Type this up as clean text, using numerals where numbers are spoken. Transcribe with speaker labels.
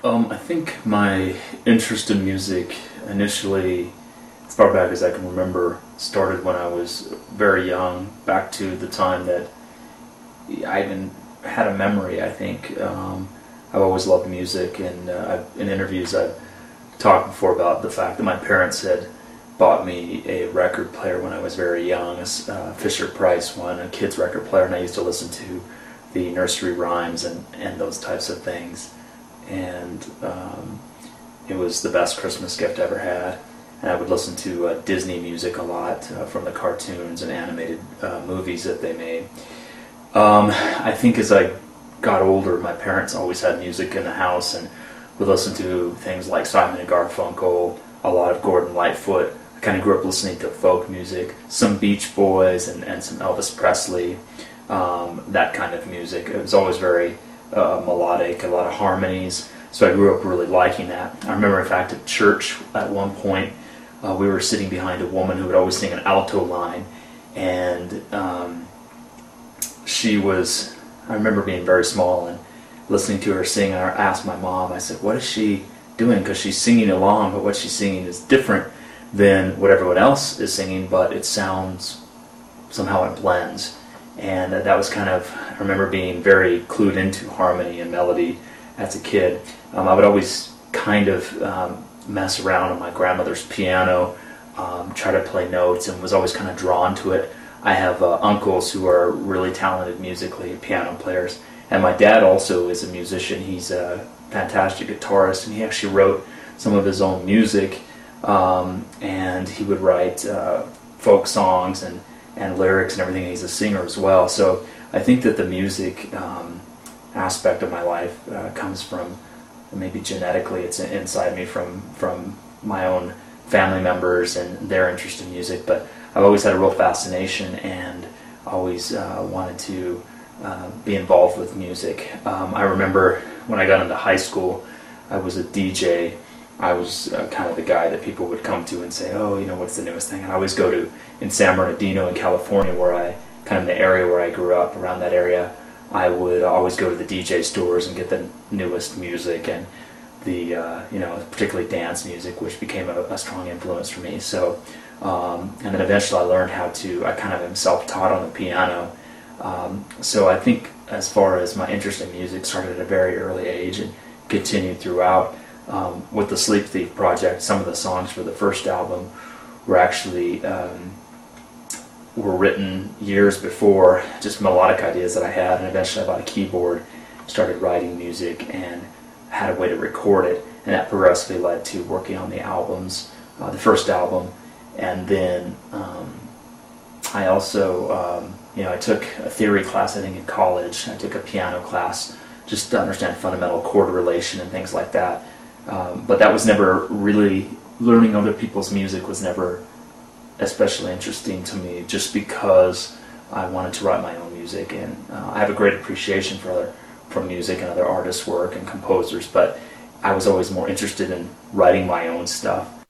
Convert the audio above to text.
Speaker 1: I think my interest in music initially, as far back as I can remember, started when I was very young, back to the time that I even had a memory, I think. I've always loved music, and in interviews I've talked before about the fact that my parents had bought me a record player when I was very young, a Fisher-Price one, a kid's record player, and I used to listen to the nursery rhymes and those types of things. And it was the best Christmas gift I ever had. And I would listen to Disney music a lot from the cartoons and animated movies that they made. I think as I got older, my parents always had music in the house and would listen to things like Simon and Garfunkel, a lot of Gordon Lightfoot. I kind of grew up listening to folk music, some Beach Boys and some Elvis Presley, that kind of music. It was always very melodic, a lot of harmonies, so I grew up really liking that. I remember, in fact, at church at one point, we were sitting behind a woman who would always sing an alto line, and I remember being very small and listening to her sing, and I asked my mom, I said, what is she doing? Because she's singing along, but what she's singing is different than what everyone else is singing, but it sounds, somehow it blends. And that was kind of, I remember being very clued into harmony and melody as a kid. I would always kind of mess around on my grandmother's piano, try to play notes, and was always kind of drawn to it. I have uncles who are really talented musically, piano players, and my dad also is a musician. He's a fantastic guitarist, and he actually wrote some of his own music, and he would write folk songs and lyrics and everything. He's a singer as well. So I think that the music aspect of my life comes from, maybe genetically, it's inside me from my own family members and their interest in music, but I've always had a real fascination and always wanted to be involved with music. I remember when I got into high school, I was a DJ. I was kind of the guy that people would come to and say, oh, what's the newest thing? And I always go to, in San Bernardino in California, kind of in the area where I grew up, around that area, I would always go to the DJ stores and get the newest music and the, particularly dance music, which became a strong influence for me. So, and then eventually I learned I kind of am self-taught on the piano. So I think as far as my interest in music started at a very early age and continued throughout. With the Sleep Thief project, some of the songs for the first album were actually were written years before, just melodic ideas that I had, and eventually I bought a keyboard, started writing music, and had a way to record it, and that progressively led to working on the albums, the first album, and then I also, I took a theory class, I think, in college. I took a piano class just to understand fundamental chord relation and things like that. But that was never really, learning other people's music was never especially interesting to me, just because I wanted to write my own music, and I have a great appreciation for music and other artists' work and composers, but I was always more interested in writing my own stuff.